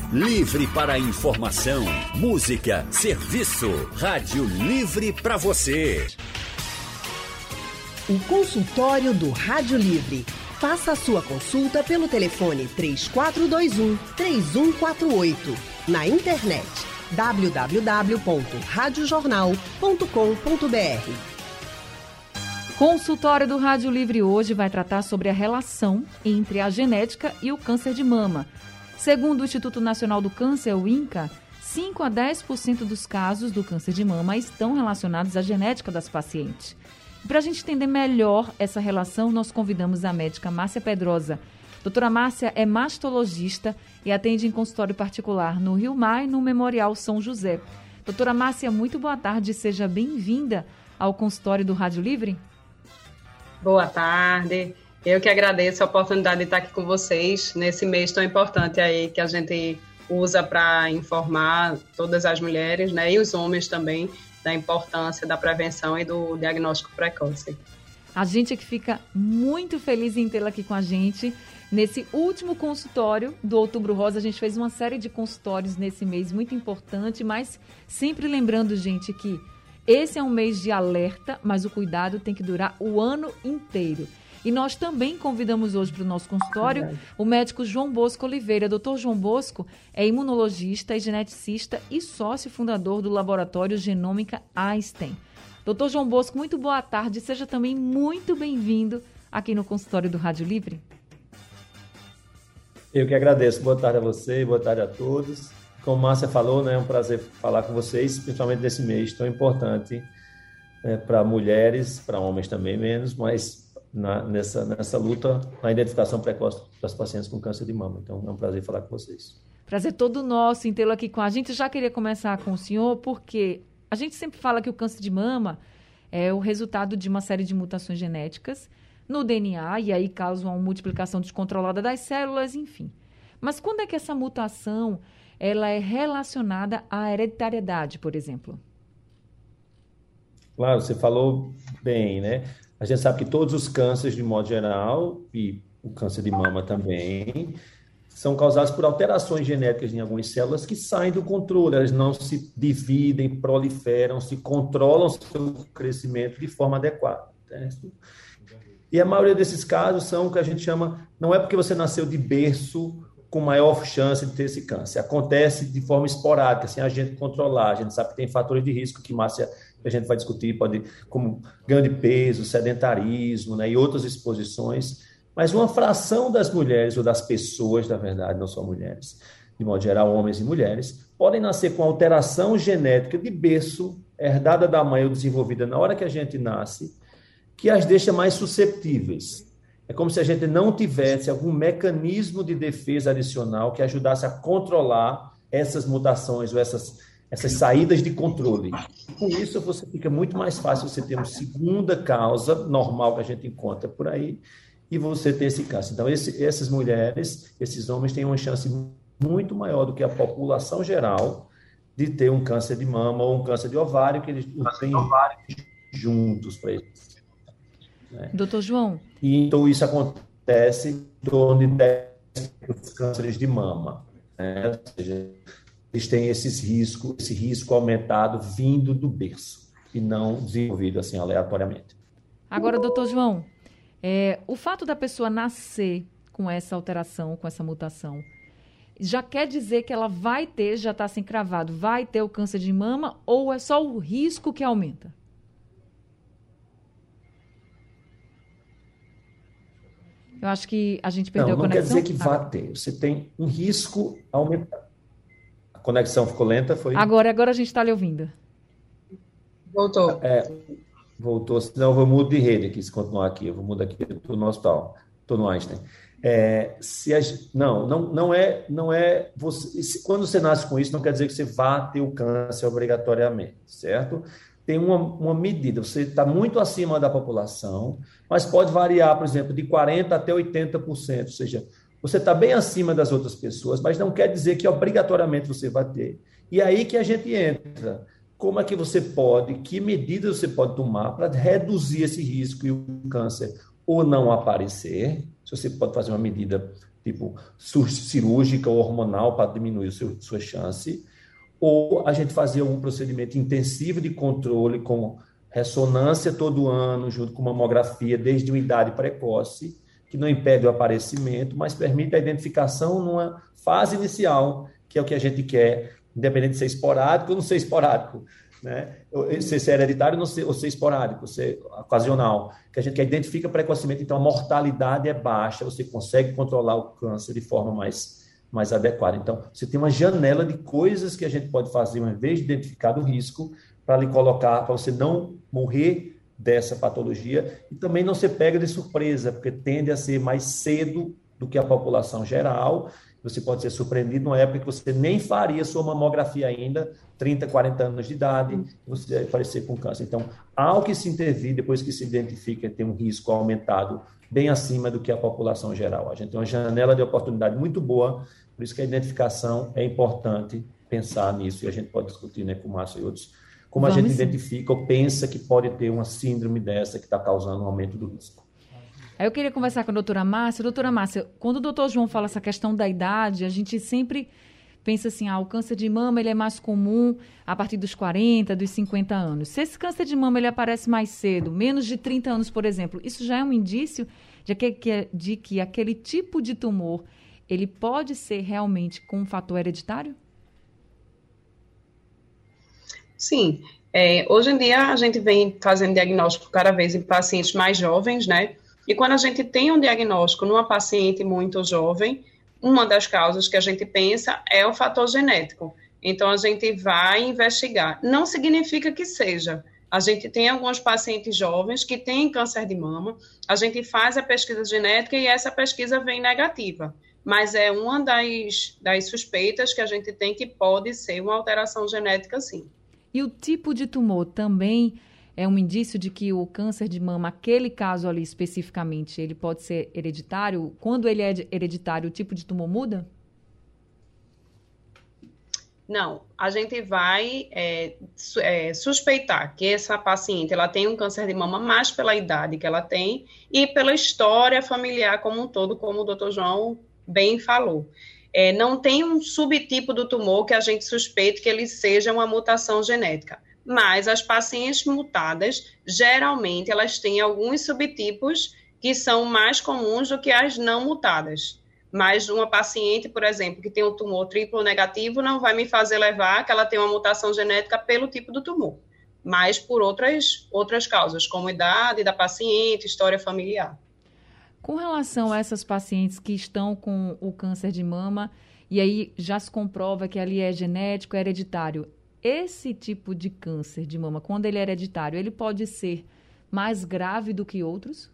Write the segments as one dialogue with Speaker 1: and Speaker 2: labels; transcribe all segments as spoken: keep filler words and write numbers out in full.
Speaker 1: Livre para informação, música, serviço. Rádio Livre para você.
Speaker 2: O consultório do Rádio Livre. Faça a sua consulta pelo telefone três quatro dois um, três um quatro oito. Na internet w w w ponto rádio jornal ponto com ponto b r.
Speaker 3: Consultório do Rádio Livre hoje vai tratar sobre a relação entre a genética e o câncer de mama. Segundo o Instituto Nacional do Câncer, o INCA, cinco a dez por cento dos casos do câncer de mama estão relacionados à genética das pacientes. Para a gente entender melhor essa relação, nós convidamos a médica Márcia Pedrosa. Doutora Márcia é mastologista e atende em consultório particular no Rio Mar e no Memorial São José. Doutora Márcia, muito boa tarde, seja bem-vinda ao consultório do Rádio Livre.
Speaker 4: Boa tarde, eu que agradeço a oportunidade de estar aqui com vocês nesse mês tão importante aí que a gente usa para informar todas as mulheres, né, e os homens também, da importância da prevenção e do diagnóstico precoce.
Speaker 3: A gente é que fica muito feliz em tê-la aqui com a gente. Nesse último consultório do Outubro Rosa, a gente fez uma série de consultórios nesse mês muito importante, mas sempre lembrando, gente, que esse é um mês de alerta, mas o cuidado tem que durar o ano inteiro. E nós também convidamos hoje para o nosso consultório Verdade. o médico João Bosco Oliveira. Doutor João Bosco é imunologista e geneticista e sócio fundador do laboratório Genômica Einstein. Doutor João Bosco, muito boa tarde. Seja também muito bem-vindo aqui no consultório do Rádio Livre.
Speaker 5: Eu que agradeço. Boa tarde a você, boa tarde a todos. Como a Márcia falou, né, é um prazer falar com vocês, principalmente nesse mês tão importante, né, para mulheres, para homens também menos, mas Na, nessa, nessa luta na identificação precoce das pacientes com câncer de mama. Então, é um prazer falar com vocês.
Speaker 3: Prazer todo nosso em tê-lo aqui com a gente. Já queria começar com o senhor, porque a gente sempre fala que o câncer de mama é o resultado de uma série de mutações genéticas no D N A, e aí causa uma multiplicação descontrolada das células, enfim. Mas quando é que essa mutação ela é relacionada à hereditariedade, por exemplo?
Speaker 5: Claro, você falou bem, né? A gente sabe que todos os cânceres, de modo geral, e o câncer de mama também, são causados por alterações genéticas em algumas células que saem do controle. Elas não se dividem, proliferam, se controlam seu crescimento de forma adequada. Certo? E a maioria desses casos são o que a gente chama, não é porque você nasceu de berço com maior chance de ter esse câncer. Acontece de forma esporádica, sem a gente controlar. A gente sabe que tem fatores de risco que Márcia que a gente vai discutir, pode, como ganho de peso, sedentarismo, né, e outras exposições, mas uma fração das mulheres, ou das pessoas, na verdade, não só mulheres, de modo geral, homens e mulheres, podem nascer com alteração genética de berço, herdada da mãe ou desenvolvida na hora que a gente nasce, que as deixa mais susceptíveis. É como se a gente não tivesse algum mecanismo de defesa adicional que ajudasse a controlar essas mutações ou essas essas saídas de controle. Com isso, você fica muito mais fácil você ter uma segunda causa normal que a gente encontra por aí e você ter esse câncer. Então, esse, essas mulheres, esses homens têm uma chance muito maior do que a população geral de ter um câncer de mama ou um câncer de ovário, que eles têm juntos para eles. Né?
Speaker 3: Doutor João.
Speaker 5: E então, isso acontece em torno de dez dos cânceres de mama. Né? Ou seja, eles têm esses riscos, esse risco aumentado vindo do berço e não desenvolvido assim aleatoriamente.
Speaker 3: Agora, doutor João, é, o fato da pessoa nascer com essa alteração, com essa mutação, já quer dizer que ela vai ter, já está assim cravado, vai ter o câncer de mama ou é só o risco que aumenta? Eu acho que a gente perdeu
Speaker 5: não,
Speaker 3: a conexão.
Speaker 5: Não quer dizer que vai ter. Você tem um risco aumentado. A conexão ficou lenta, foi?
Speaker 3: Agora, agora a gente está lhe ouvindo.
Speaker 4: Voltou.
Speaker 5: É, voltou, senão eu vou mudar de rede aqui, se continuar aqui. Eu vou mudar aqui, estou no hospital, estou no Einstein. É, se a, não, não, não é, não é você, se, quando você nasce com isso, não quer dizer que você vá ter o câncer obrigatoriamente, certo? Tem uma, uma medida, você está muito acima da população, mas pode variar, por exemplo, de quarenta por cento até oitenta por cento, ou seja, você está bem acima das outras pessoas, mas não quer dizer que obrigatoriamente você vai ter. E aí que a gente entra. Como é que você pode, que medidas você pode tomar para reduzir esse risco e o câncer ou não aparecer? Se você pode fazer uma medida tipo cirúrgica ou hormonal para diminuir o seu, sua chance, ou a gente fazer um procedimento intensivo de controle com ressonância todo ano, junto com mamografia desde uma idade precoce, que não impede o aparecimento, mas permite a identificação numa fase inicial, que é o que a gente quer, independente de ser esporádico ou não ser esporádico, né? Ser, ser hereditário ou ser, ou ser esporádico, ser ocasional, que a gente quer identifica precocemente, então a mortalidade é baixa, você consegue controlar o câncer de forma mais, mais adequada. Então, você tem uma janela de coisas que a gente pode fazer, uma vez identificado o risco, para lhe colocar, para você não morrer dessa patologia e também não ser pega de surpresa, porque tende a ser mais cedo do que a população geral. Você pode ser surpreendido numa época que você nem faria sua mamografia ainda, trinta, quarenta anos de idade, você vai aparecer com câncer. Então, ao que se intervir, depois que se identifica, tem um risco aumentado bem acima do que a população geral. A gente tem uma janela de oportunidade muito boa, por isso que a identificação é importante pensar nisso, e a gente pode discutir, né, com o Márcio e outros, como a Vamos gente identifica sim. ou pensa que pode ter uma síndrome dessa que está causando um aumento do risco.
Speaker 3: Aí eu queria conversar com a doutora Márcia. Doutora Márcia, quando o doutor João fala essa questão da idade, a gente sempre pensa assim, ah, o câncer de mama ele é mais comum a partir dos quarenta, dos cinquenta anos. Se esse câncer de mama ele aparece mais cedo, menos de trinta anos, por exemplo, isso já é um indício de que, de que aquele tipo de tumor ele pode ser realmente com um fator hereditário?
Speaker 4: Sim. É, hoje em dia a gente vem fazendo diagnóstico cada vez em pacientes mais jovens, né? E quando a gente tem um diagnóstico numa paciente muito jovem, uma das causas que a gente pensa é o fator genético. Então, a gente vai investigar. Não significa que seja. A gente tem alguns pacientes jovens que têm câncer de mama, a gente faz a pesquisa genética e essa pesquisa vem negativa. Mas é uma das, das suspeitas que a gente tem que pode ser uma alteração genética, sim.
Speaker 3: E o tipo de tumor também é um indício de que o câncer de mama, aquele caso ali especificamente, ele pode ser hereditário? Quando ele é hereditário, o tipo de tumor muda?
Speaker 4: Não, a gente vai é, é, suspeitar que essa paciente ela tem um câncer de mama mais pela idade que ela tem e pela história familiar como um todo, como o doutor João bem falou. É, não tem um subtipo do tumor que a gente suspeite que ele seja uma mutação genética. Mas as pacientes mutadas, geralmente, elas têm alguns subtipos que são mais comuns do que as não mutadas. Mas uma paciente, por exemplo, que tem um tumor triplo negativo, não vai me fazer levar que ela tem uma mutação genética pelo tipo do tumor, mas por outras, outras causas, como idade da paciente, história familiar.
Speaker 3: Com relação a essas pacientes que estão com o câncer de mama, e aí já se comprova que ali é genético, é hereditário, esse tipo de câncer de mama, quando ele é hereditário, ele pode ser mais grave do que outros?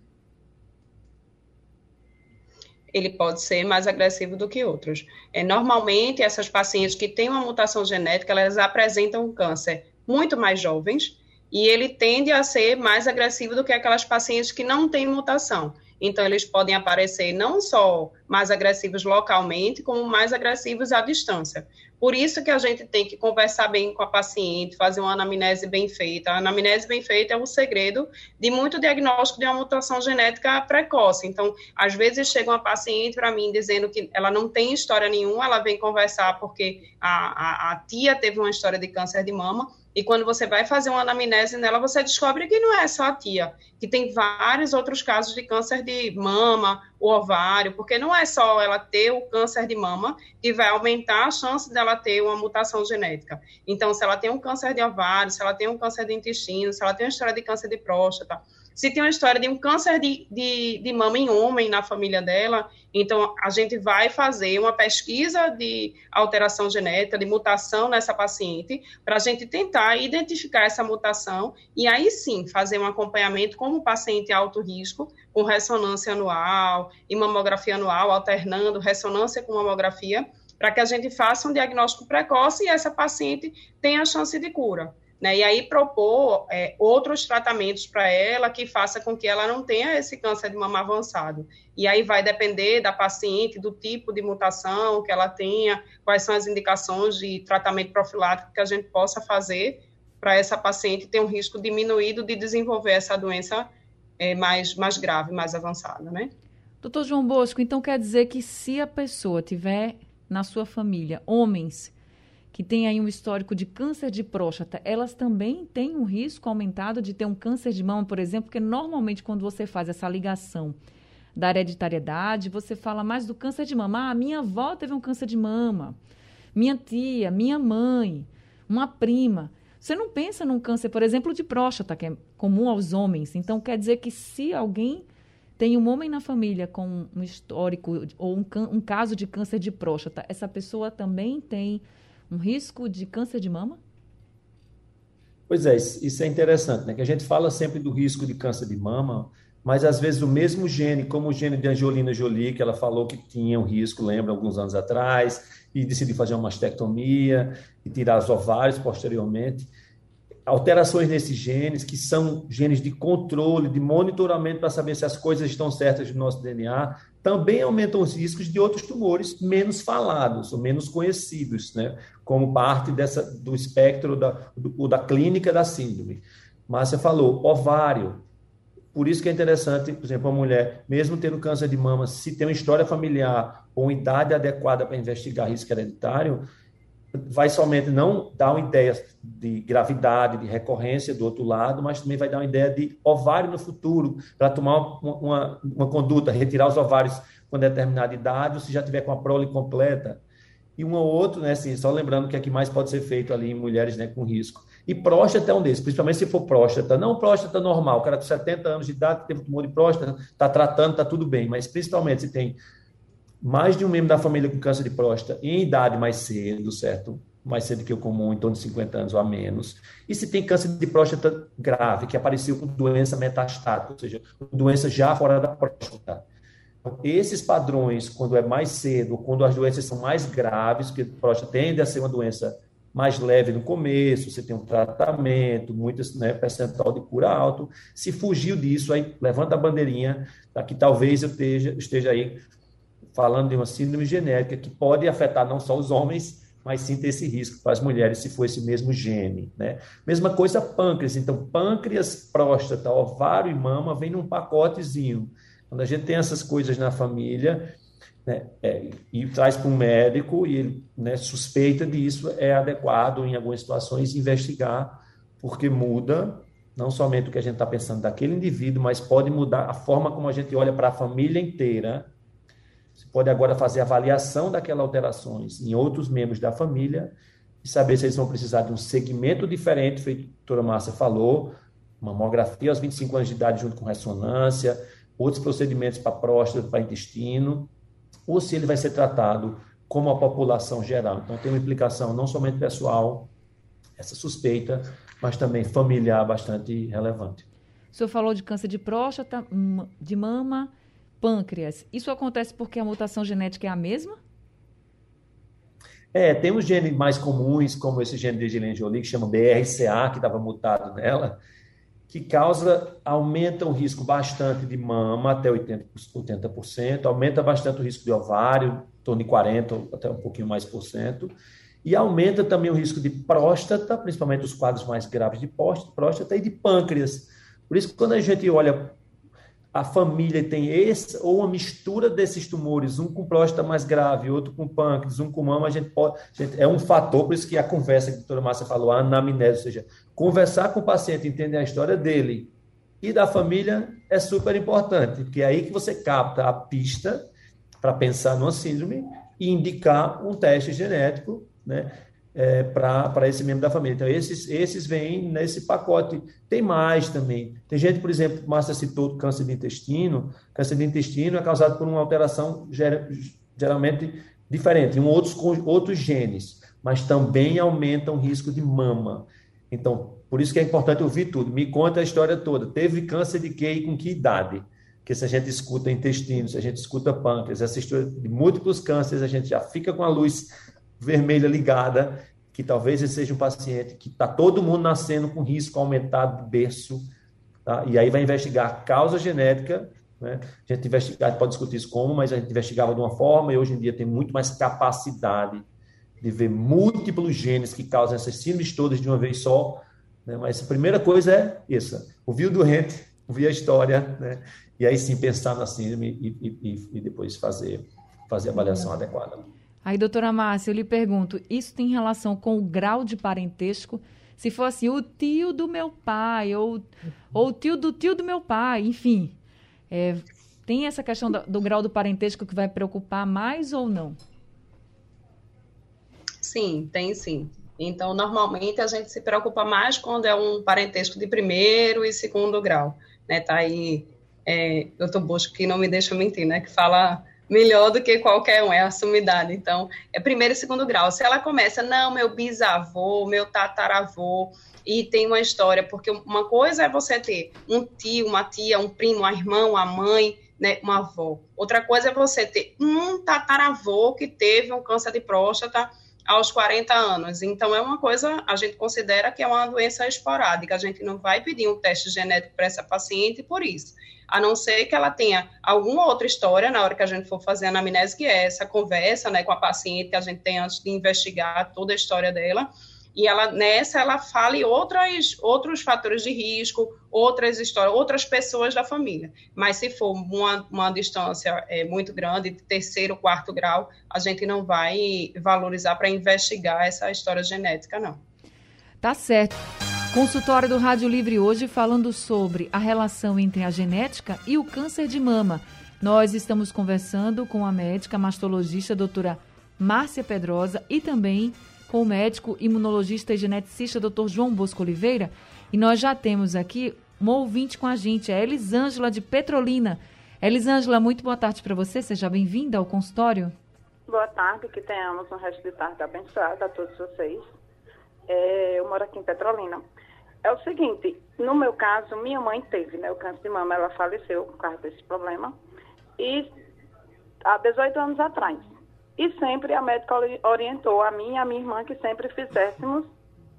Speaker 4: Ele pode ser mais agressivo do que outros. É, normalmente, essas pacientes que têm uma mutação genética, elas apresentam um câncer muito mais jovens e ele tende a ser mais agressivo do que aquelas pacientes que não têm mutação. Então, eles podem aparecer não só mais agressivos localmente, como mais agressivos à distância. Por isso que a gente tem que conversar bem com a paciente, fazer uma anamnese bem feita. A anamnese bem feita é o segredo de muito diagnóstico de uma mutação genética precoce. Então, às vezes chega uma paciente para mim dizendo que ela não tem história nenhuma, ela vem conversar porque a, a, a tia teve uma história de câncer de mama, e quando você vai fazer uma anamnese nela, você descobre que não é só a tia, que tem vários outros casos de câncer de mama, o ovário, porque não é só ela ter o câncer de mama que vai aumentar a chance dela ter uma mutação genética. Então, se ela tem um câncer de ovário, se ela tem um câncer de intestino, se ela tem uma história de câncer de próstata, se tem uma história de um câncer de, de, de mama em homem na família dela, então a gente vai fazer uma pesquisa de alteração genética, de mutação nessa paciente, para a gente tentar identificar essa mutação e aí sim fazer um acompanhamento como paciente alto risco, com ressonância anual e mamografia anual, alternando ressonância com mamografia, para que a gente faça um diagnóstico precoce e essa paciente tenha a chance de cura. Né, e aí propor é, outros tratamentos para ela que faça com que ela não tenha esse câncer de mama avançado. E aí vai depender da paciente, do tipo de mutação que ela tenha, quais são as indicações de tratamento profilático que a gente possa fazer para essa paciente ter um risco diminuído de desenvolver essa doença é, mais, mais grave, mais avançada, né?
Speaker 3: Doutor João Bosco, então quer dizer que se a pessoa tiver na sua família homens que têm aí um histórico de câncer de próstata, elas também têm um risco aumentado de ter um câncer de mama, por exemplo, porque normalmente quando você faz essa ligação da hereditariedade, você fala mais do câncer de mama. Ah, minha avó teve um câncer de mama, minha tia, minha mãe, uma prima. Você não pensa num câncer, por exemplo, de próstata, que é comum aos homens. Então, quer dizer que se alguém tem um homem na família com um histórico ou um, um caso de câncer de próstata, essa pessoa também tem um risco de câncer de mama?
Speaker 5: Pois é, isso é interessante, né? Que a gente fala sempre do risco de câncer de mama, mas às vezes o mesmo gene, como o gene de Angelina Jolie, que ela falou que tinha um risco, lembra, alguns anos atrás, e decidiu fazer uma mastectomia e tirar os ovários posteriormente. Alterações nesses genes, que são genes de controle, de monitoramento para saber se as coisas estão certas no nosso D N A, também aumentam os riscos de outros tumores menos falados, ou menos conhecidos, né? Como parte dessa, do espectro da, do, da clínica da síndrome. Márcia falou, ovário. Por isso que é interessante, por exemplo, uma mulher, mesmo tendo câncer de mama, se tem uma história familiar ou uma idade adequada para investigar risco hereditário, vai somente não dar uma ideia de gravidade, de recorrência do outro lado, mas também vai dar uma ideia de ovário no futuro, para tomar uma, uma, uma conduta, retirar os ovários com determinada idade, ou se já tiver com a prole completa. E um ou outro, né, assim, só lembrando que é que mais pode ser feito ali em mulheres, né, com risco. E próstata é um desses, principalmente se for próstata, não próstata normal, o cara com setenta anos de idade, teve tumor de próstata, está tratando, está tudo bem, mas principalmente se tem mais de um membro da família com câncer de próstata em idade mais cedo, certo? Mais cedo que o comum, em torno de cinquenta anos ou a menos. E se tem câncer de próstata grave, que apareceu com doença metastática, ou seja, doença já fora da próstata. Esses padrões, quando é mais cedo, quando as doenças são mais graves, porque a próstata tende a ser uma doença mais leve no começo, você tem um tratamento, muitas, né, percentual de cura alto. Se fugiu disso, aí levanta a bandeirinha, tá, que talvez eu esteja, esteja aí falando de uma síndrome genética que pode afetar não só os homens, mas sim ter esse risco para as mulheres, se for esse mesmo gene, né? Mesma coisa pâncreas. Então, pâncreas, próstata, ovário e mama vem num pacotezinho. Quando a gente tem essas coisas na família, né, é, e traz para um médico e ele, né, suspeita disso, é adequado, em algumas situações, investigar, porque muda não somente o que a gente está pensando daquele indivíduo, mas pode mudar a forma como a gente olha para a família inteira. Você pode agora fazer avaliação daquelas alterações em outros membros da família e saber se eles vão precisar de um segmento diferente, feito a doutora Márcia falou, mamografia aos vinte e cinco anos de idade junto com ressonância, outros procedimentos para próstata, para intestino, ou se ele vai ser tratado como a população geral. Então, tem uma implicação não somente pessoal, essa suspeita, mas também familiar bastante relevante.
Speaker 3: O senhor falou de câncer de próstata, de mama, pâncreas. Isso acontece porque a mutação genética é a mesma?
Speaker 5: É, tem os genes mais comuns, como esse gene de Angelina Jolie, que chama B R C A, que estava mutado nela, que causa, aumenta o risco bastante de mama, até oitenta por cento, aumenta bastante o risco de ovário, em torno de quarenta por cento, até um pouquinho mais por cento, e aumenta também o risco de próstata, principalmente os quadros mais graves de próstata e de pâncreas. Por isso que quando a gente olha a família tem esse, ou uma mistura desses tumores, um com próstata mais grave, outro com pâncreas, um com mama, a gente pode, a gente, é um fator, por isso que a conversa que a doutora Márcia falou, a anamnese, ou seja, conversar com o paciente, entender a história dele e da família é super importante, porque é aí que você capta a pista para pensar numa síndrome e indicar um teste genético, né, é, para esse membro da família. Então, esses, esses vêm nesse pacote. Tem mais também. Tem gente, por exemplo, Márcia citou câncer de intestino. Câncer de intestino é causado por uma alteração ger, geralmente diferente, em outros, outros genes, mas também aumenta o risco de mama. Então, por isso que é importante ouvir tudo. Me conta a história toda. Teve câncer de quê e com que idade? Porque se a gente escuta intestino, se a gente escuta pâncreas, essa história de múltiplos cânceres, a gente já fica com a luz vermelha ligada, que talvez esse seja um paciente que está todo mundo nascendo com risco aumentado do berço, tá? E aí vai investigar a causa genética, né? A gente investiga, pode discutir isso como, mas a gente investigava de uma forma e hoje em dia tem muito mais capacidade de ver múltiplos genes que causam essas síndromes todas de uma vez só, né? Mas a primeira coisa é essa, ouvir o doente, ouvir a história, né? e aí sim pensar na síndrome e, e, e depois fazer, fazer a avaliação uhum. adequada.
Speaker 3: Aí, doutora Márcia, eu lhe pergunto, isso tem relação com o grau de parentesco? Se for assim, o tio do meu pai, ou, ou o tio do tio do meu pai, enfim, é, tem essa questão do, do grau do parentesco que vai preocupar mais ou não?
Speaker 4: Sim, tem sim. Então, normalmente, a gente se preocupa mais quando é um parentesco de primeiro e segundo grau, né? Tá aí, é, doutor Bosco, que não me deixa mentir, né? Que fala melhor do que qualquer um, é a sumidade. Então, é primeiro e segundo grau. Se ela começa, não, meu bisavô, meu tataravô, e tem uma história, porque uma coisa é você ter um tio, uma tia, um primo, um irmão, uma mãe, né, uma avó. Outra coisa é você ter um tataravô que teve um câncer de próstata aos quarenta anos. Então, é uma coisa, a gente considera que é uma doença esporádica. A gente não vai pedir um teste genético para essa paciente por isso. A não ser que ela tenha alguma outra história na hora que a gente for fazer a anamnese, que é essa conversa, né, com a paciente que a gente tem antes de investigar toda a história dela. E ela, nessa, ela fale outras, outros fatores de risco, outras histórias, outras pessoas da família. Mas se for uma, uma distância é, muito grande, de terceiro, quarto grau, a gente não vai valorizar para investigar essa história genética, não.
Speaker 3: Tá certo. Consultório do Rádio Livre hoje falando sobre a relação entre a genética e o câncer de mama. Nós estamos conversando com a médica mastologista, doutora Márcia Pedrosa, e também com o médico imunologista e geneticista, doutor João Bosco Oliveira. E nós já temos aqui uma ouvinte com a gente, a Elisângela de Petrolina. Elisângela, muito boa tarde para você, seja bem-vinda ao consultório.
Speaker 6: Boa tarde, que tenhamos um resto de tarde abençoado a todos vocês. É, eu moro aqui em Petrolina. É o seguinte, no meu caso, minha mãe teve, né, o câncer de mama, ela faleceu por causa desse problema, e há dezoito anos atrás. E sempre a médica orientou a mim e a minha irmã que sempre fizéssemos.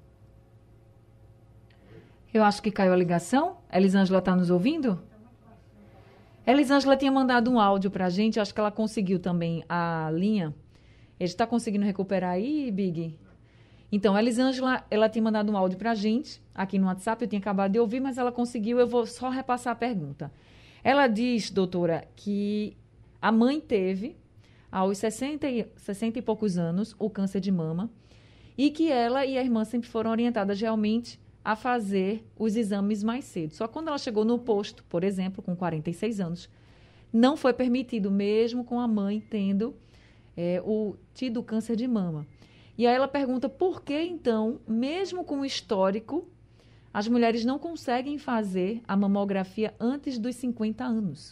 Speaker 3: Eu acho que caiu a ligação. A Elisângela está nos ouvindo? A Elisângela tinha mandado um áudio para a gente, acho que ela conseguiu também a linha. Ele está conseguindo recuperar aí, Big? Então, a Elisângela, ela tinha mandado um áudio para a gente, aqui no WhatsApp, eu tinha acabado de ouvir, mas ela conseguiu, eu vou só repassar a pergunta. Ela diz, doutora, que a mãe teve, aos sessenta e, sessenta e poucos anos, o câncer de mama, e que ela e a irmã sempre foram orientadas realmente a fazer os exames mais cedo. Só que quando ela chegou no posto, por exemplo, com quarenta e seis anos, não foi permitido, mesmo com a mãe tendo é, o, tido câncer de mama. E aí ela pergunta por que, então, mesmo com o histórico, as mulheres não conseguem fazer a mamografia antes dos cinquenta anos.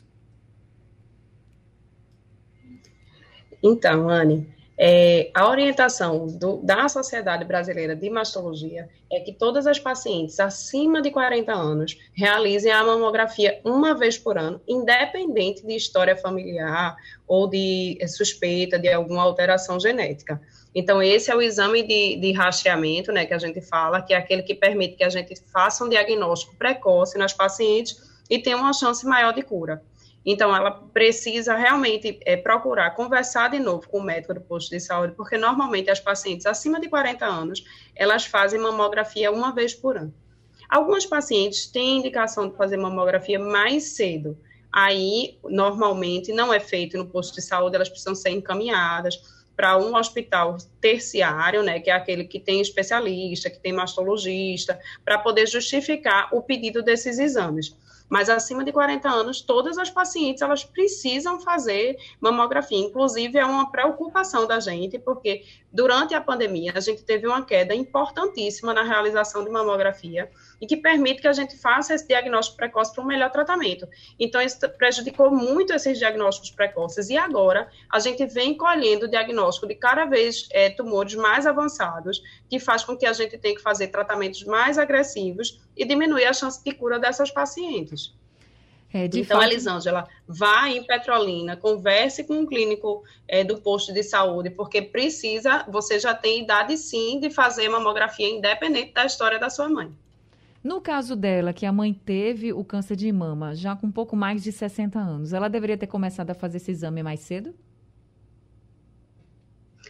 Speaker 4: Então, Anne, é, a orientação do, da Sociedade Brasileira de Mastologia é que todas as pacientes acima de quarenta anos realizem a mamografia uma vez por ano, independente de história familiar ou de é, suspeita de alguma alteração genética. Então, esse é o exame de, de rastreamento, né, que a gente fala, que é aquele que permite que a gente faça um diagnóstico precoce nas pacientes e tenha uma chance maior de cura. Então, ela precisa realmente é, procurar conversar de novo com o médico do posto de saúde, porque normalmente as pacientes acima de quarenta anos, elas fazem mamografia uma vez por ano. Algumas pacientes têm indicação de fazer mamografia mais cedo. Aí, normalmente, não é feito no posto de saúde, elas precisam ser encaminhadas para um hospital terciário, né, que é aquele que tem especialista, que tem mastologista, para poder justificar o pedido desses exames. Mas acima de quarenta anos, todas as pacientes, elas precisam fazer mamografia. Inclusive, é uma preocupação da gente, porque durante a pandemia, a gente teve uma queda importantíssima na realização de mamografia e que permite que a gente faça esse diagnóstico precoce para um melhor tratamento. Então, isso prejudicou muito esses diagnósticos precoces. E agora, a gente vem colhendo o diagnóstico de cada vez é, tumores mais avançados, que faz com que a gente tenha que fazer tratamentos mais agressivos e diminuir a chance de cura dessas pacientes.
Speaker 3: É, de
Speaker 4: então,
Speaker 3: fato...
Speaker 4: Elisângela, vá em Petrolina, converse com um clínico é, do posto de saúde, porque precisa, você já tem idade sim de fazer mamografia independente da história da sua mãe.
Speaker 3: No caso dela, que a mãe teve o câncer de mama, já com um pouco mais de sessenta anos, ela deveria ter começado a fazer esse exame mais cedo?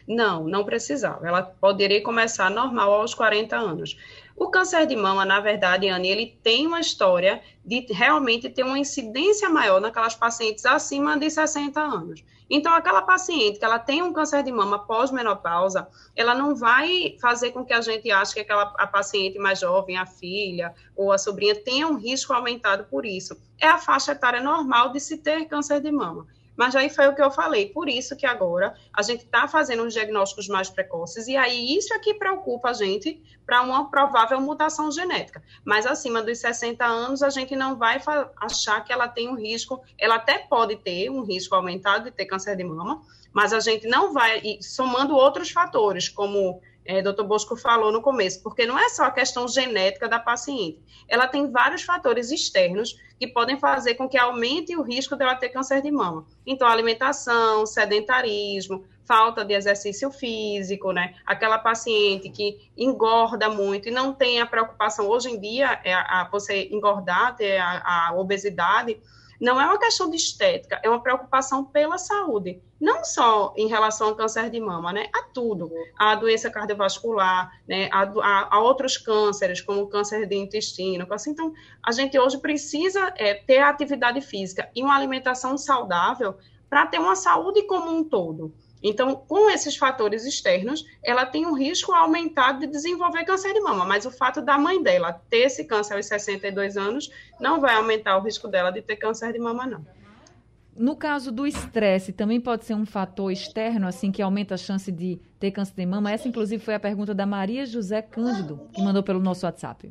Speaker 4: Não, não precisava. Ela poderia começar normal aos quarenta anos. O câncer de mama, na verdade, Anne, ele tem uma história de realmente ter uma incidência maior naquelas pacientes acima de sessenta anos. Então, aquela paciente que ela tem um câncer de mama pós-menopausa, ela não vai fazer com que a gente ache que aquela, a paciente mais jovem, a filha ou a sobrinha, tenha um risco aumentado por isso. É a faixa etária normal de se ter câncer de mama. Mas aí foi o que eu falei, por isso que agora a gente está fazendo os diagnósticos mais precoces, e aí isso é que preocupa a gente para uma provável mutação genética. Mas acima dos sessenta anos, a gente não vai achar que ela tem um risco, ela até pode ter um risco aumentado de ter câncer de mama, mas a gente não vai, somando outros fatores, como é, doutor Bosco falou no começo, porque não é só a questão genética da paciente, ela tem vários fatores externos que podem fazer com que aumente o risco dela ter câncer de mama. Então, alimentação, sedentarismo, falta de exercício físico, né? Aquela paciente que engorda muito e não tem a preocupação, hoje em dia, é a, a você engordar, ter a, a obesidade, não é uma questão de estética, é uma preocupação pela saúde, não só em relação ao câncer de mama, né, a tudo, a doença cardiovascular, né, a, a, a outros cânceres, como o câncer de intestino, assim. Então, a gente hoje precisa é, ter atividade física e uma alimentação saudável para ter uma saúde como um todo. Então, com esses fatores externos, ela tem um risco aumentado de desenvolver câncer de mama, mas o fato da mãe dela ter esse câncer aos sessenta e dois anos não vai aumentar o risco dela de ter câncer de mama, não.
Speaker 3: No caso do estresse, também pode ser um fator externo, assim, que aumenta a chance de ter câncer de mama? Essa, inclusive, foi a pergunta da Maria José Cândido, que mandou pelo nosso WhatsApp.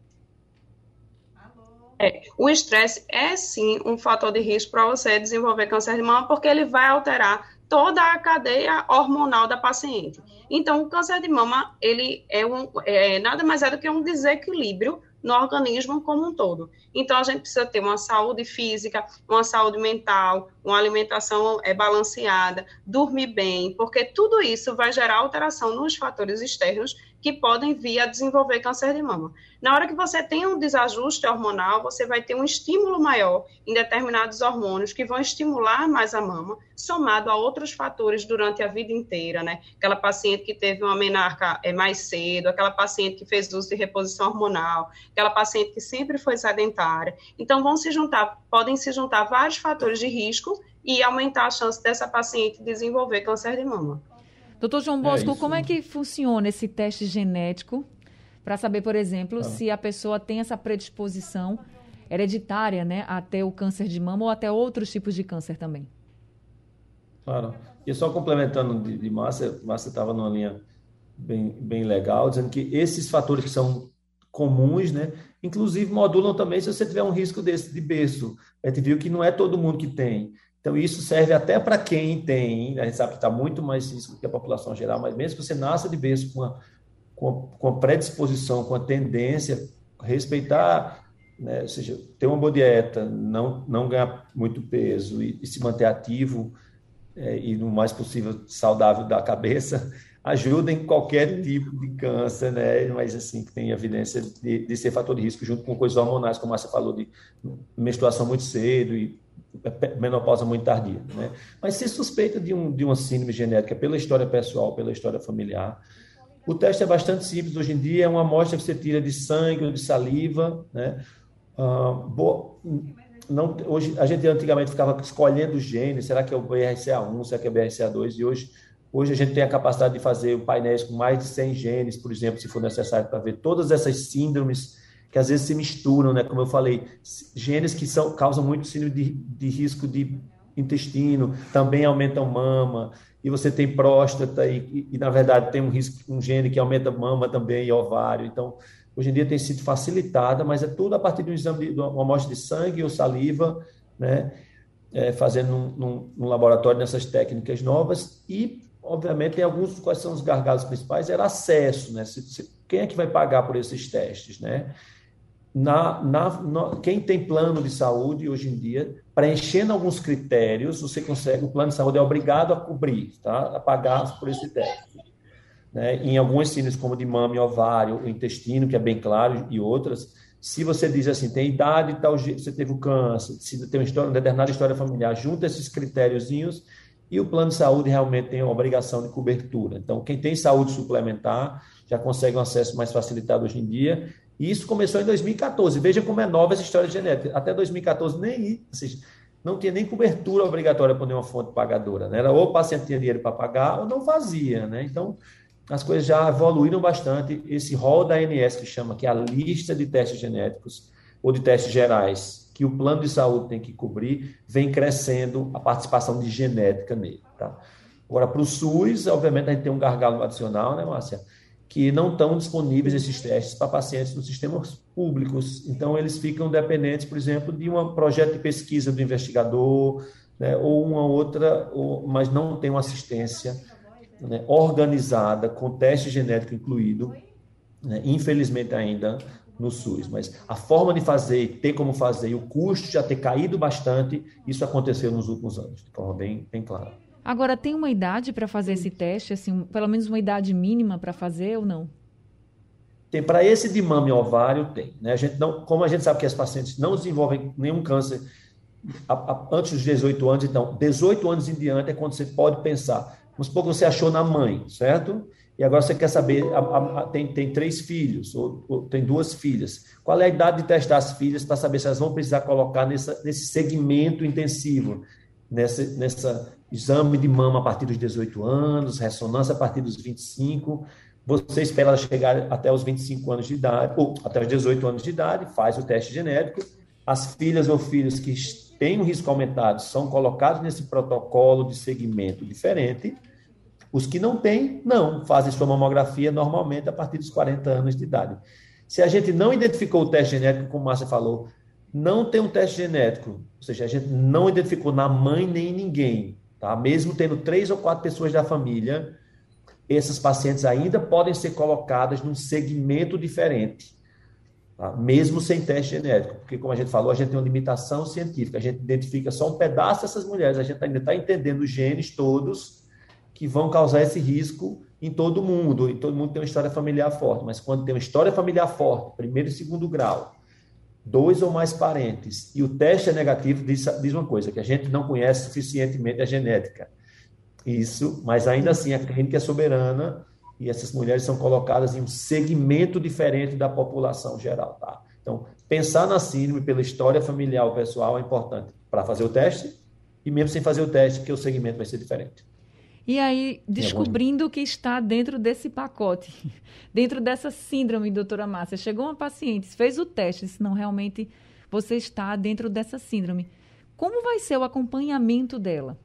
Speaker 4: É, o estresse é, sim, um fator de risco para você desenvolver câncer de mama, porque ele vai alterar toda a cadeia hormonal da paciente. Então, o câncer de mama, ele é, um, é nada mais é do que um desequilíbrio no organismo como um todo. Então, a gente precisa ter uma saúde física, uma saúde mental, uma alimentação é, balanceada, dormir bem, porque tudo isso vai gerar alteração nos fatores externos que podem vir a desenvolver câncer de mama. Na hora que você tem um desajuste hormonal, você vai ter um estímulo maior em determinados hormônios que vão estimular mais a mama, somado a outros fatores durante a vida inteira, né? Aquela paciente que teve uma menarca é, mais cedo, aquela paciente que fez uso de reposição hormonal, aquela paciente que sempre foi sedentária. Então, vão se juntar, podem se juntar vários fatores de risco e aumentar a chance dessa paciente desenvolver câncer de mama.
Speaker 3: Doutor João Bosco, é como é que funciona esse teste genético para saber, por exemplo, ah. se a pessoa tem essa predisposição hereditária, né, a ter o câncer de mama ou até outros tipos de câncer também?
Speaker 5: Claro. E só complementando de, de Márcia, Márcia estava numa linha bem, bem legal, dizendo que esses fatores que são comuns, né, inclusive modulam também se você tiver um risco desse de berço. A gente viu que não é todo mundo que tem. Então, isso serve até para quem tem, a gente sabe que está muito mais risco que a população geral, mas mesmo que você nasça de berço com a, com a, com a predisposição, com a tendência, respeitar, né, ou seja, ter uma boa dieta, não, não ganhar muito peso e, e se manter ativo é, e, no mais possível, saudável da cabeça, ajuda em qualquer tipo de câncer, né? Mas assim, que tem evidência de, de ser fator de risco, junto com coisas hormonais, como você falou, de menstruação muito cedo e menopausa muito tardia, né? Mas se suspeita de, um, de uma síndrome genética pela história pessoal, pela história familiar, o teste é bastante simples hoje em dia, é uma amostra que você tira de sangue ou de saliva, né? Ah, bo... Não, hoje, a gente antigamente ficava escolhendo os genes, será que é o B R C A um, será que é o B R C A dois, e hoje, hoje a gente tem a capacidade de fazer painéis com mais de cem genes, por exemplo, se for necessário, para ver todas essas síndromes que às vezes se misturam, né? Como eu falei, genes que são, causam muito síndrome de, de risco de intestino, também aumentam mama, e você tem próstata, e, e, e na verdade tem um, risco, um gene que aumenta mama também e ovário. Então, hoje em dia tem sido facilitada, mas é tudo a partir de um exame, de uma amostra de sangue ou saliva, né? É, fazendo num, num, num laboratório nessas técnicas novas, e, obviamente, tem alguns, quais são os gargalos principais? Era acesso, né? Se, se, quem é que vai pagar por esses testes, né? Na, na, na, quem tem plano de saúde hoje em dia, preenchendo alguns critérios, você consegue, o plano de saúde é obrigado a cobrir, tá? A pagar por esse teste. Né? Em algumas síndromes, como de mama e ovário, o intestino, que é bem claro, e outras, se você diz assim, tem idade, tal, você teve o câncer, se tem uma, história, uma determinada história familiar, junta esses critériozinhos e o plano de saúde realmente tem a obrigação de cobertura. Então, quem tem saúde suplementar já consegue um acesso mais facilitado hoje em dia, e isso começou em dois mil e quatorze. Veja como é nova essa história de genética. Até dois mil e quatorze, nem, ou seja, não tinha nem cobertura obrigatória por nenhuma fonte pagadora, né? Era ou o paciente tinha dinheiro para pagar ou não fazia, né? Então, as coisas já evoluíram bastante. Esse rol da A N S, que chama, que é a lista de testes genéticos ou de testes gerais, que o plano de saúde tem que cobrir, vem crescendo a participação de genética nele, tá? Agora, para o SUS, obviamente, a gente tem um gargalo adicional, né, Márcia? Que não estão disponíveis esses testes para pacientes nos sistemas públicos. Então, eles ficam dependentes, por exemplo, de um projeto de pesquisa do investigador, né, ou uma outra, ou, mas não tem uma assistência, né, organizada, com teste genético incluído, né, infelizmente ainda no SUS. Mas a forma de fazer, ter como fazer, e o custo já ter caído bastante, isso aconteceu nos últimos anos, de forma bem, bem clara.
Speaker 3: Agora, tem uma idade para fazer esse teste, assim, pelo menos uma idade mínima para fazer ou não?
Speaker 5: Tem, para esse de mama e ovário, tem. Né? A gente não, como a gente sabe que as pacientes não desenvolvem nenhum câncer a, a, antes dos dezoito anos, então, dezoito anos em diante é quando você pode pensar. Vamos supor que você achou na mãe, certo? E agora você quer saber, a, a, a, tem, tem três filhos, ou, ou tem duas filhas. Qual é a idade de testar as filhas para saber se elas vão precisar colocar nessa, nesse segmento intensivo, nessa, nessa exame de mama a partir dos dezoito anos, ressonância a partir dos vinte e cinco. Você espera ela chegar até os vinte e cinco anos de idade, ou até os dezoito anos de idade, faz o teste genético. As filhas ou filhos que têm um risco aumentado são colocados nesse protocolo de segmento diferente. Os que não têm, não, fazem sua mamografia normalmente a partir dos quarenta anos de idade. Se a gente não identificou o teste genético, como a Márcia falou, não tem um teste genético, ou seja, a gente não identificou na mãe nem em ninguém, tá? Mesmo tendo três ou quatro pessoas da família, essas pacientes ainda podem ser colocadas num segmento diferente, tá? Mesmo sem teste genético, porque, como a gente falou, a gente tem uma limitação científica, a gente identifica só um pedaço dessas mulheres, a gente ainda está entendendo os genes todos que vão causar esse risco em todo mundo, e todo mundo tem uma história familiar forte, mas quando tem uma história familiar forte, primeiro e segundo grau, dois ou mais parentes, e o teste é negativo, diz, diz uma coisa, que a gente não conhece suficientemente a genética. Isso, mas ainda assim a clínica é soberana e essas mulheres são colocadas em um segmento diferente da população geral, tá? Então, pensar na síndrome pela história familiar pessoal é importante para fazer o teste e mesmo sem fazer o teste, porque o segmento vai ser diferente.
Speaker 3: E aí, descobrindo que está dentro desse pacote, dentro dessa síndrome, doutora Márcia, chegou uma paciente, fez o teste, se não realmente você está dentro dessa síndrome. Como vai ser o acompanhamento dela?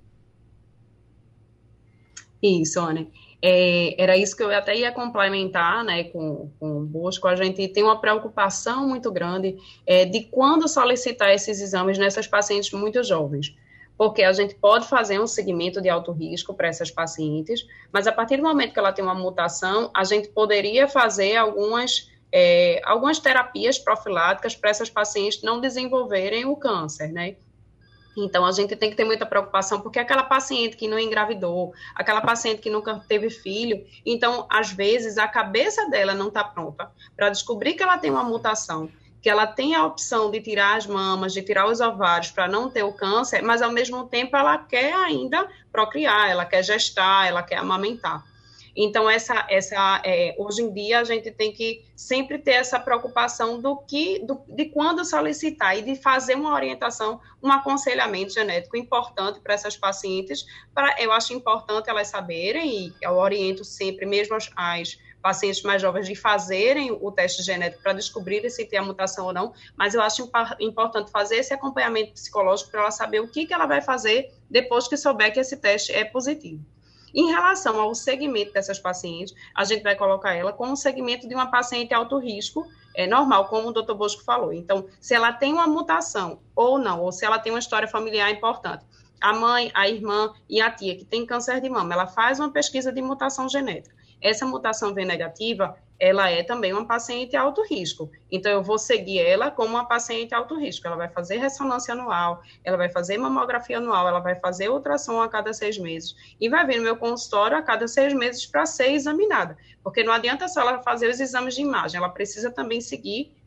Speaker 4: Isso, Ana. É, era isso que eu até ia complementar, né, com, com o Bosco. A gente tem uma preocupação muito grande é, de quando solicitar esses exames nessas pacientes muito jovens, porque a gente pode fazer um segmento de alto risco para essas pacientes, mas a partir do momento que ela tem uma mutação, a gente poderia fazer algumas, é, algumas terapias profiláticas para essas pacientes não desenvolverem o câncer, né? Então, a gente tem que ter muita preocupação, porque aquela paciente que não engravidou, aquela paciente que nunca teve filho, então, às vezes, a cabeça dela não está pronta para descobrir que ela tem uma mutação, que ela tem a opção de tirar as mamas, de tirar os ovários para não ter o câncer, mas, ao mesmo tempo, ela quer ainda procriar, ela quer gestar, ela quer amamentar. Então, essa, essa, é, hoje em dia, a gente tem que sempre ter essa preocupação do que, do, de quando solicitar e de fazer uma orientação, um aconselhamento genético importante para essas pacientes. Pra, eu acho importante elas saberem, e eu oriento sempre, mesmo as, as pacientes mais jovens, de fazerem o teste genético para descobrir se tem a mutação ou não, mas eu acho importante fazer esse acompanhamento psicológico para ela saber o que, que ela vai fazer depois que souber que esse teste é positivo. Em relação ao segmento dessas pacientes, a gente vai colocar ela como um segmento de uma paciente alto risco, é normal, como o doutor Bosco falou. Então, se ela tem uma mutação ou não, ou se ela tem uma história familiar importante, a mãe, a irmã e a tia que tem câncer de mama, ela faz uma pesquisa de mutação genética. Essa mutação vem negativa, ela é também uma paciente alto risco. Então, eu vou seguir ela como uma paciente alto risco. Ela vai fazer ressonância anual, ela vai fazer mamografia anual, ela vai fazer ultrassom a cada seis meses e vai vir no meu consultório a cada seis meses para ser examinada. Porque não adianta só ela fazer os exames de imagem, ela precisa também seguir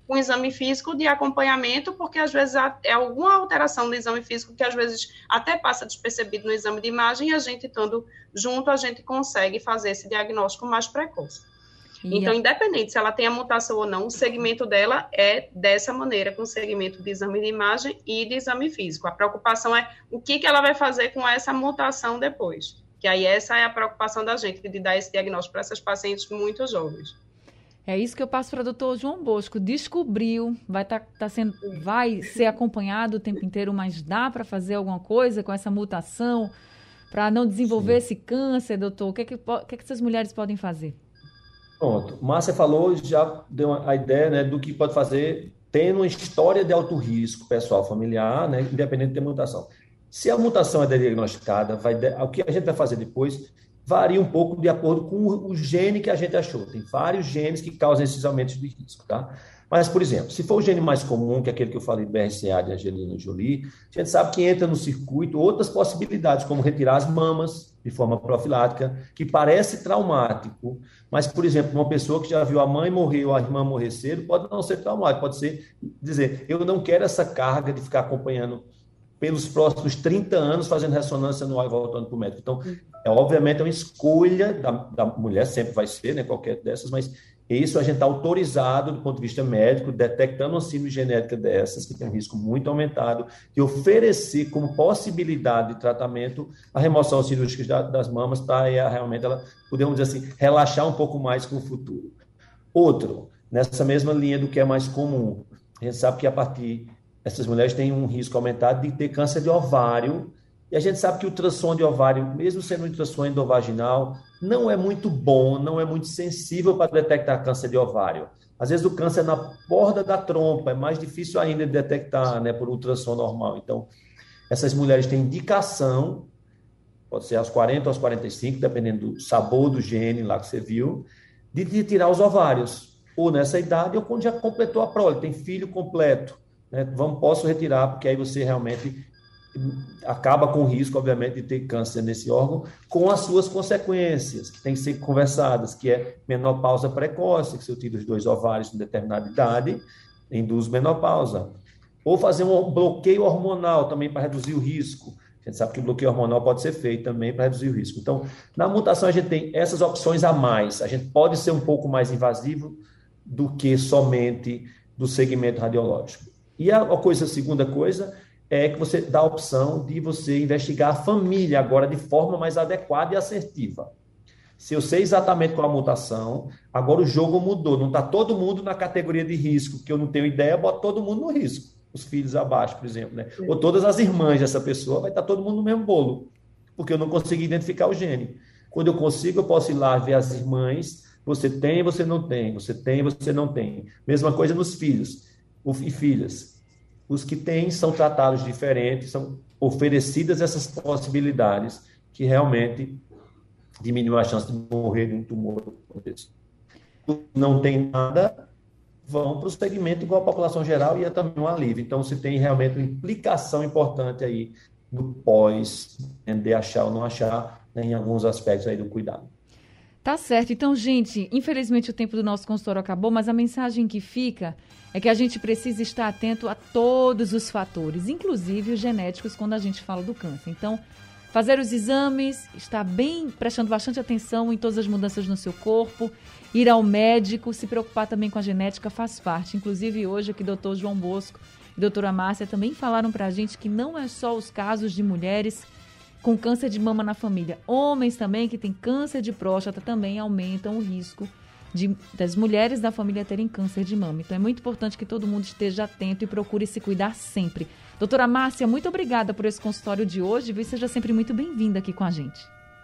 Speaker 4: com exame físico de acompanhamento, porque às vezes é alguma alteração no exame físico que às vezes até passa despercebido no exame de imagem, e a gente estando junto, a gente consegue fazer esse diagnóstico mais precoce. E então, a... independente se ela tem a mutação ou não, o segmento dela é dessa maneira, com segmento de exame de imagem e de exame físico. A preocupação é o que, que ela vai fazer com essa mutação depois. Que aí essa é a preocupação da gente, de dar esse diagnóstico para essas pacientes muito jovens.
Speaker 3: É isso que eu passo para o doutor João Bosco. Descobriu, vai, tá, tá sendo, vai ser acompanhado o tempo inteiro, mas dá para fazer alguma coisa com essa mutação para não desenvolver Sim. esse câncer, doutor? O que, é que, o que, é que essas mulheres podem fazer?
Speaker 5: Pronto. Márcia falou, já deu a ideia, né, do que pode fazer tendo uma história de alto risco pessoal familiar, né, independente de ter mutação. Se a mutação é diagnosticada, vai de... o que a gente vai fazer depois varia um pouco de acordo com o gene que a gente achou. Tem vários genes que causam esses aumentos de risco, tá? Mas, por exemplo, se for o gene mais comum, que é aquele que eu falei, B R C A de Angelina Jolie, a gente sabe que entra no circuito outras possibilidades, como retirar as mamas de forma profilática, que parece traumático, mas, por exemplo, uma pessoa que já viu a mãe morrer ou a irmã morrer cedo, pode não ser traumático, pode ser dizer, eu não quero essa carga de ficar acompanhando pelos próximos trinta anos, fazendo ressonância anual e voltando para o médico. Então, é, obviamente, é uma escolha da, da mulher, sempre vai ser, né, qualquer dessas, mas isso a gente está autorizado, do ponto de vista médico, detectando uma síndrome genética dessas, que tem um risco muito aumentado, de oferecer como possibilidade de tratamento a remoção cirúrgica da, das mamas, para realmente ela, podemos dizer assim, relaxar um pouco mais com o futuro. Outro, nessa mesma linha do que é mais comum, a gente sabe que a partir... essas mulheres têm um risco aumentado de ter câncer de ovário, e a gente sabe que o ultrassom de ovário, mesmo sendo um ultrassom endovaginal, não é muito bom, não é muito sensível para detectar câncer de ovário. Às vezes o câncer é na borda da trompa, é mais difícil ainda de detectar, né, por ultrassom normal. Então, essas mulheres têm indicação, pode ser aos quarenta, aos quarenta e cinco, dependendo do sabor do gene lá que você viu, de, de tirar os ovários, ou nessa idade, ou quando já completou a prole, tem filho completo. Né? Vamos, posso retirar, porque aí você realmente acaba com o risco, obviamente, de ter câncer nesse órgão, com as suas consequências, que têm que ser conversadas, que é menopausa precoce, que se utiliza os dois ovários em determinada idade, induz menopausa. Ou fazer um bloqueio hormonal também para reduzir o risco. A gente sabe que o bloqueio hormonal pode ser feito também para reduzir o risco. Então, na mutação, a gente tem essas opções a mais. A gente pode ser um pouco mais invasivo do que somente do segmento radiológico. E a coisa, a segunda coisa é que você dá a opção de você investigar a família agora de forma mais adequada e assertiva. Se eu sei exatamente qual a mutação, agora o jogo mudou. Não está todo mundo na categoria de risco, que eu não tenho ideia, boto todo mundo no risco. Os filhos abaixo, por exemplo, né? Ou todas as irmãs dessa pessoa, vai estar todo mundo no mesmo bolo, porque eu não consegui identificar o gene. Quando eu consigo, eu posso ir lá ver as irmãs, você tem, você não tem, você tem, você não tem. Mesma coisa nos filhos e filhas. Os que têm são tratados diferentes, são oferecidas essas possibilidades que realmente diminuem a chance de morrer de um tumor. Não tem nada, vão para o segmento igual a população geral e é também um alívio. Então, você tem realmente uma implicação importante aí no pós, de achar ou não achar, né, em alguns aspectos aí do cuidado.
Speaker 3: Tá certo. Então, gente, infelizmente o tempo do nosso consultório acabou, mas a mensagem que fica é que a gente precisa estar atento a todos os fatores, inclusive os genéticos, quando a gente fala do câncer. Então, fazer os exames, estar bem, prestando bastante atenção em todas as mudanças no seu corpo, ir ao médico, se preocupar também com a genética faz parte. Inclusive, hoje aqui, doutor João Bosco e doutora Márcia também falaram para a gente que não é só os casos de mulheres com câncer de mama na família. Homens também que têm câncer de próstata também aumentam o risco de, das mulheres da família terem câncer de mama. Então é muito importante que todo mundo esteja atento e procure se cuidar sempre. Doutora Márcia, muito obrigada por esse consultório de hoje e seja sempre muito bem-vinda aqui com a gente.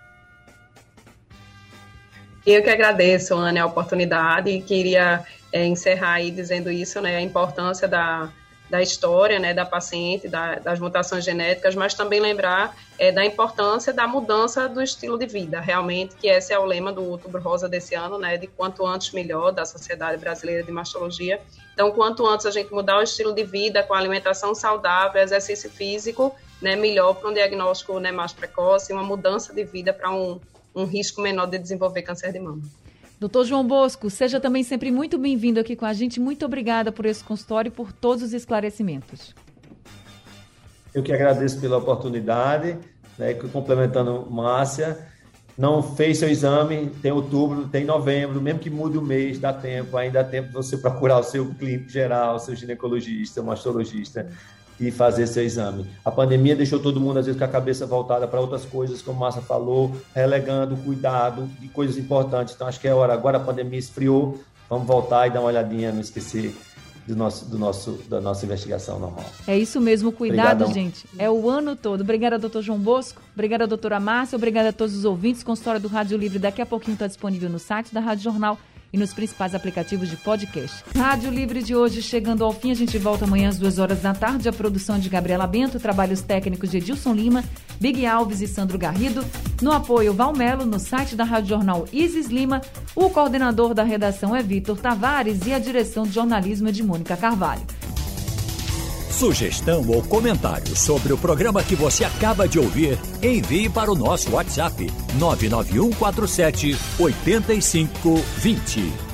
Speaker 4: Eu que agradeço, Ana, a oportunidade e queria é, encerrar aí dizendo isso, né, a importância da da história, né, da paciente, da, das mutações genéticas, mas também lembrar é, da importância da mudança do estilo de vida, realmente, que esse é o lema do Outubro Rosa desse ano, né, de quanto antes melhor, da Sociedade Brasileira de Mastologia. Então, quanto antes a gente mudar o estilo de vida com alimentação saudável, exercício físico, né, melhor para um diagnóstico, né, mais precoce, uma mudança de vida para um, um risco menor de desenvolver câncer de mama.
Speaker 3: Doutor João Bosco, seja também sempre muito bem-vindo aqui com a gente. Muito obrigada por esse consultório e por todos os esclarecimentos.
Speaker 5: Eu que agradeço pela oportunidade, né, complementando Márcia. Não fez seu exame, tem outubro, tem novembro, mesmo que mude o mês, dá tempo, ainda dá tempo de você procurar o seu clínico geral, o seu ginecologista, o mastologista e fazer seu exame. A pandemia deixou todo mundo, às vezes, com a cabeça voltada para outras coisas, como a Márcia falou, relegando o cuidado de coisas importantes. Então, acho que é hora. Agora a pandemia esfriou, vamos voltar e dar uma olhadinha, não esquecer do nosso, do nosso, da nossa investigação normal.
Speaker 3: É isso mesmo, cuidado,
Speaker 5: Obrigadão.
Speaker 3: gente. É o ano todo. Obrigada, doutor João Bosco. Obrigada, doutora Márcia. Obrigada a todos os ouvintes. Consultório do Rádio Livre daqui a pouquinho está disponível no site da Rádio Jornal e nos principais aplicativos de podcast. Rádio Livre de hoje chegando ao fim. A gente volta amanhã às duas horas da tarde. A produção de Gabriela Bento, trabalhos técnicos de Edilson Lima, Big Alves e Sandro Garrido. No apoio, Valmelo, no site da Rádio Jornal Isis Lima. O coordenador da redação é Vitor Tavares e a direção de jornalismo é de Mônica Carvalho.
Speaker 1: Sugestão ou comentário sobre o programa que você acaba de ouvir, envie para o nosso WhatsApp nove nove um quatro sete oito cinco dois zero.